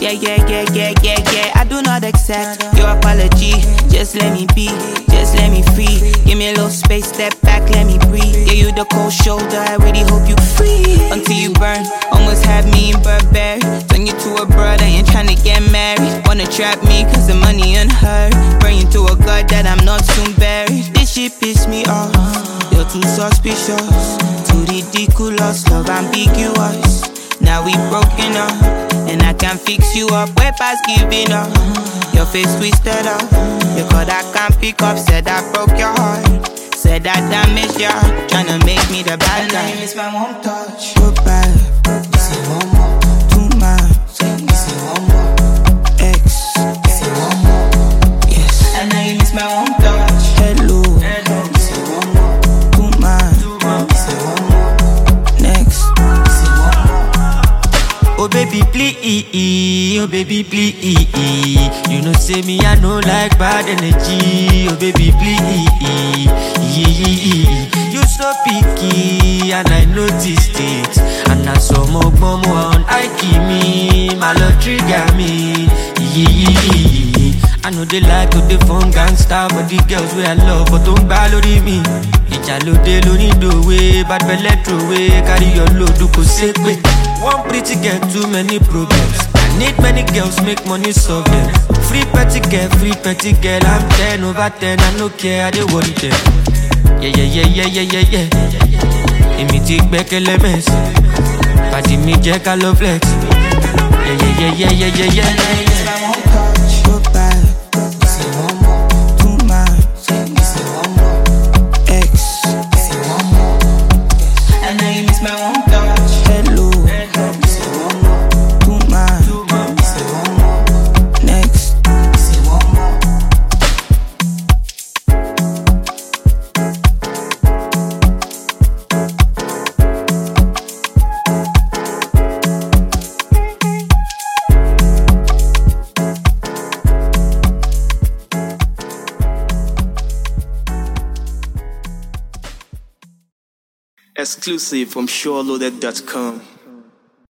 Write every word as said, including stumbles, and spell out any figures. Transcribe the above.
Yeah, yeah, yeah, yeah, yeah, yeah. I do not accept your apology. Just let me be, just let me free. Give me a little space, step back, let me breathe. Yeah, you the cold shoulder, I really hope you free. Until you burn, almost have me in Burberry. Turn you to a brother, ain't tryna get married. Wanna trap me cause the money on her. Burn you to a god that I'm not soon buried. This shit piss me off, you're too suspicious. Too ridiculous, love ambiguous. Now we broken up, and I can fix you up. Way past giving up, your face twisted up. You called I can't pick up, said I broke your heart. Said I damaged you, tryna make me the bad guy. And I miss my one touch. Goodbye, say one more. Too much, say one more. X, say one more. Yes, and now you miss my one touch. Hello, say one more. Too much, say one more. Next, say one more. Oh baby please, oh baby please. You know say me I no like bad energy. Oh baby please, you so picky and I noticed it. And I saw more momo on Ike me, my love trigger me. I know they like to the phone gangster, but the girls wey I love but don't balori me. Ijalo lo need the way, bad belly throw away, carry your load do ko sekwe. One pretty girl, too many problems. I need many girls, make money solve them. Free petty girl, free petty girl. I'm ten over ten, I no care, I dey worry them. Yeah, yeah, yeah, yeah, yeah, yeah, yeah. Emi ti gbẹ́kẹ̀lé mess. Party me jẹ́ ká lọ flex. Yeah, yeah, yeah, yeah, yeah, yeah, yeah, yeah. Goodbye, say one more. Too much, say one more. X, say one more. And now you miss my one touch. Hello, say one more. Too much, say one more. Next, say one more. Exclusive from SureLoaded dot com.